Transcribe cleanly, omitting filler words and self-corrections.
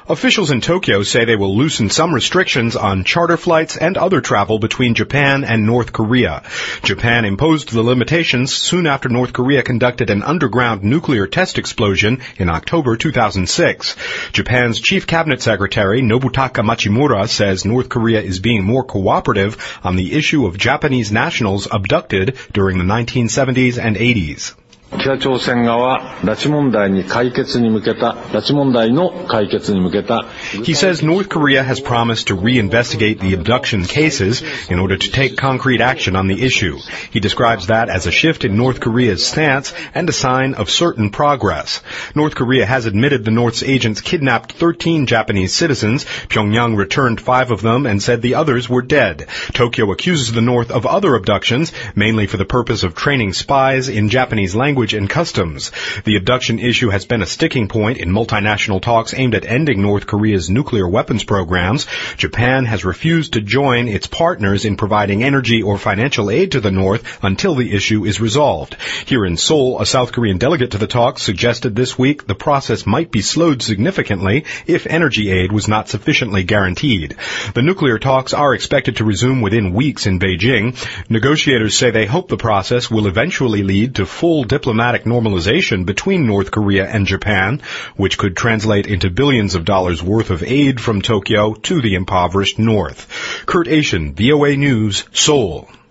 Officials in Tokyo say they will loosen some restrictions on charter flights and other travel between Japan and North Korea. Japan imposed the limitations soon after North Korea conducted an underground nuclear test explosion in October 2006. Japan's Chief Cabinet Secretary Nobutaka Machimura says North Korea is being more cooperative on the issue of Japanese nationals abducted during the 1970s and 80s. 北朝鮮側拉致問題の解決に向けた He says North Korea has promised to reinvestigate the abduction cases in order to take concrete action on the issue. He describes that as a shift in North Korea's stance and a sign of certain progress. North Korea has admitted the North's agents kidnapped 13 Japanese citizens. Pyongyang returned 5 of them and said the others were dead. Tokyo accuses the North of other abductions, mainly for the purpose of training spies in Japanese language and customs. The abduction issue has been a sticking point in multinational talks aimed at ending North Korea's nuclear weapons programs. Japan has refused to join its partners in providing energy or financial aid to the North until the issue is resolved. Here in Seoul, a South Korean delegate to the talks suggested this week the process might be slowed significantly if energy aid was not sufficiently guaranteed. The nuclear talks are expected to resume within weeks in Beijing. Negotiators say they hope the process will eventually lead to full diplomatic normalization between North Korea and Japan, which could translate into billions of dollars worth of aid from Tokyo to the impoverished North. Kurt Asian, VOA News, Seoul.